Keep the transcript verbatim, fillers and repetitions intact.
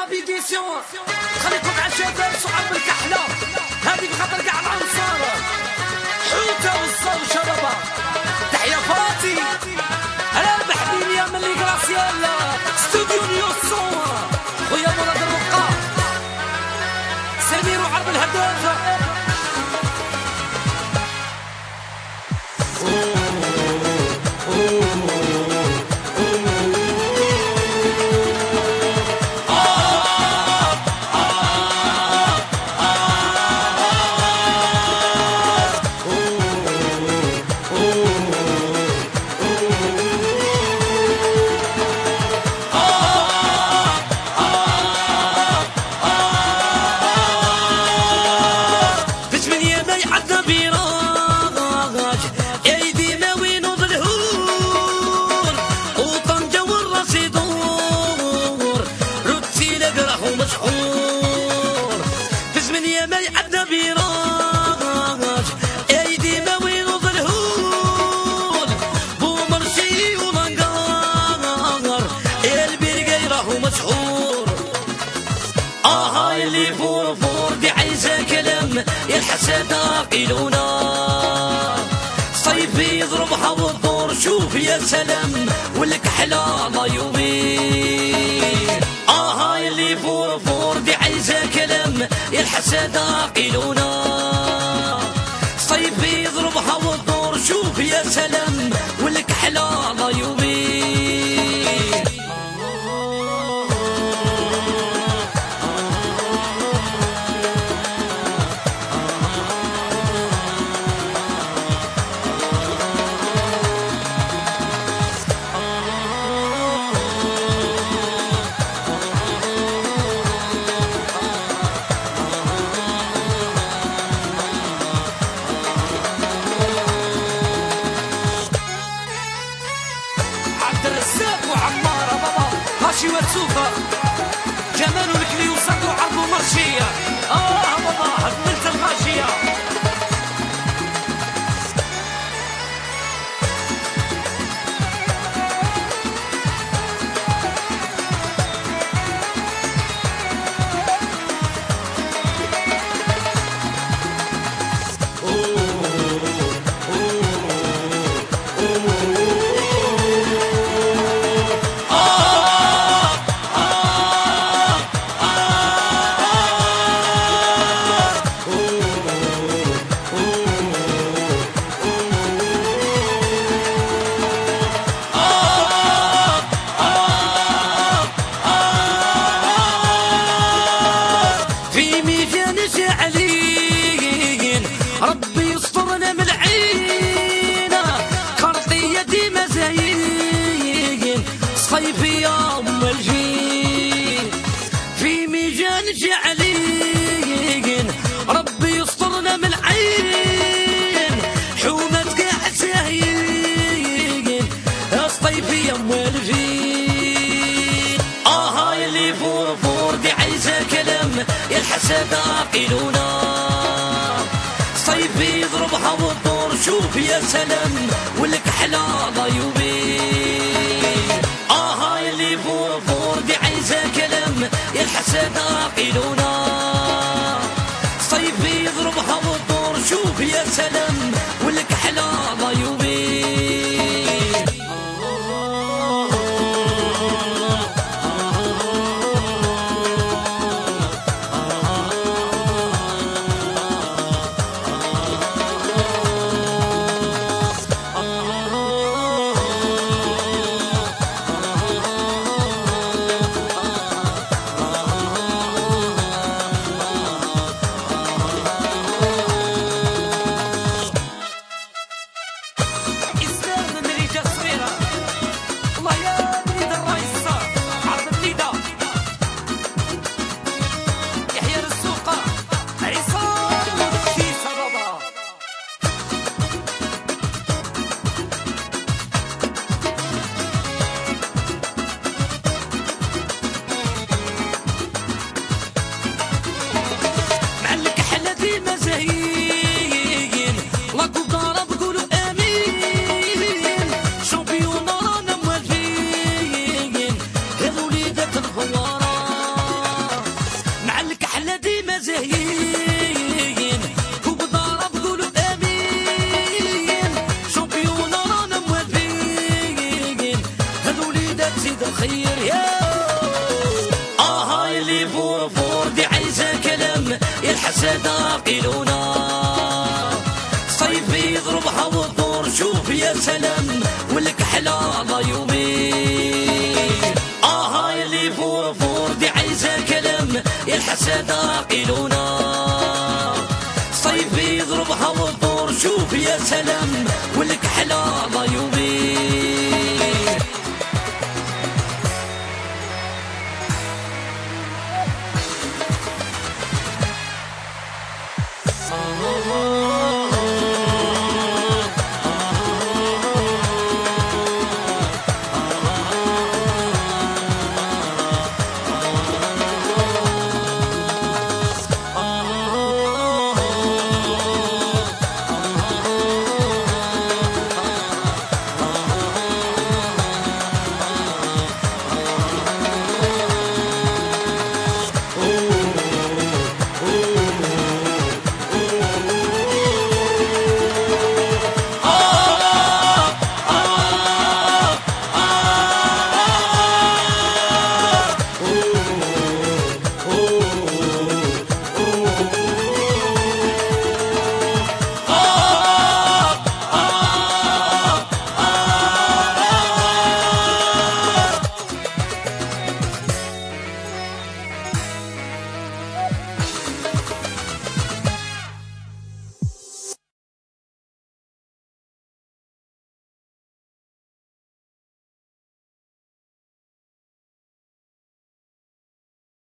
لابيديسيون خليكم مع الشباب صعب الكحلة هذه بخاطر كاع الانصار حوته والصال وشربه تحيا فاتي رابح ليليا من لي غراسيال ستوديو نيوسون خويا مراد الرقا سمير وعرب الهداف الحسد عاقلونا صيفي يضربها والدور شوف يا سلام والكحلة الله يومين اه هاي اللي فور فور دي عايزة كلام يا الحسد عاقلونا صيفي يضربها والدور شوف يا سلام والكحلة الله يومين وتسوفة جمال الكلي وصدو عرضو مرشية اه بابا هدملت الماشية صيفي يا ام الجين في ميجان جعلين ربي يسترنا من العين حومة قاعد ساهين صيفي يا ام الجين اه هاي اللي فور فور دي عايزة كلام يا الحسد عاقلونا صيفي يضربها والدور شوف يا سلام والكحلة الله يومين اللي فور فور دي عايزة كلام يا الحسد عاقلونا صيفي يضربها والدور شوف يا سلام والكحلة الله يومين الحسادة قيلونا صيفي يضربها والدور شوف يا سلام والكحلة ضيومي آه اللي فور فور دي عايزة كلام يا الحسادة قيلونا صيفي يضربها والدور شوف يا سلام والكحلة ضيومي